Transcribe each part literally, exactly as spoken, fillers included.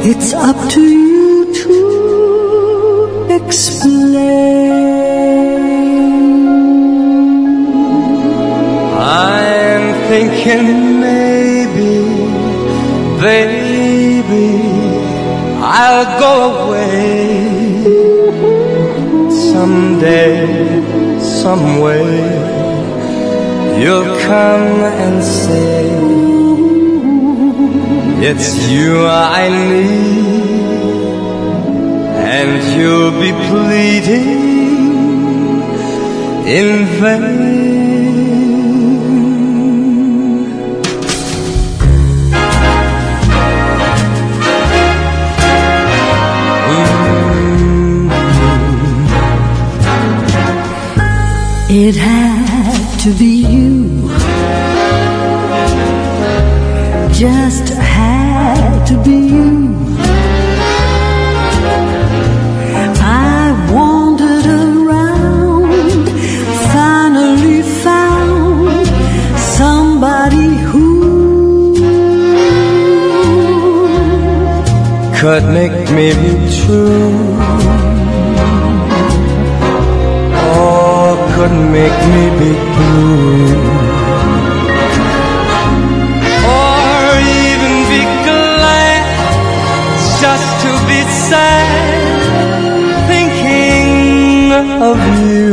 It's up to you to explain. I'm thinking maybe, baby, I'll go away someday, some way. You'll come and say it's you I need, and you'll be pleading in vain. It had to be you, just had to be you. I wandered around, finally found somebody who could make me be true, could make me be blue, or even be glad just to be sad, thinking of you.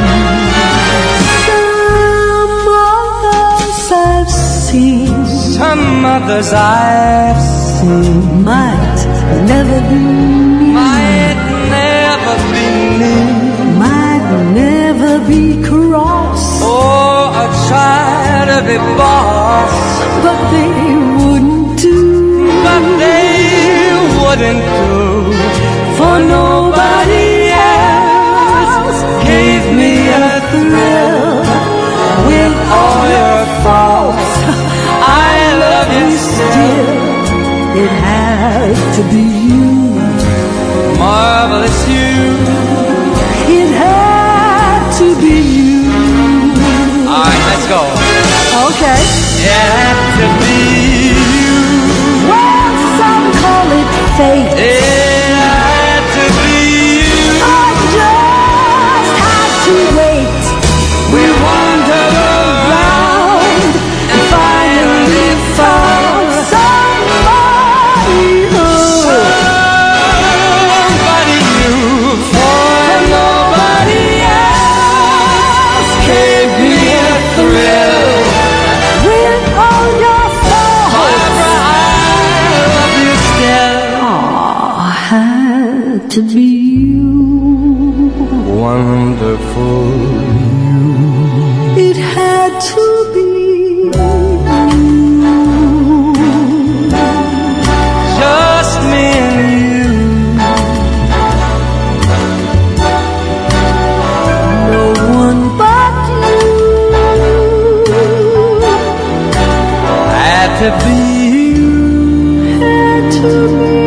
Some others I've seen, some others I've seen might never be me, might never be me, never be cross, or I try to be boss, but they wouldn't do, but they wouldn't do, for nobody else gave me a thrill. With all your faults, I love you still. It had to be you, marvelous you. It had to be you. All right, let's go. Okay. It had to be you. Well, some call it fate. It had to be you. I just had to wait. We wandered around and finally found somebody who somebody new. For nobody else gave me a thrill. with all your faults. Barbara, I love you still. Oh, had to be you. Wonderful you. It had to be you. Just me and you. No one but you. Had to be you. Had to be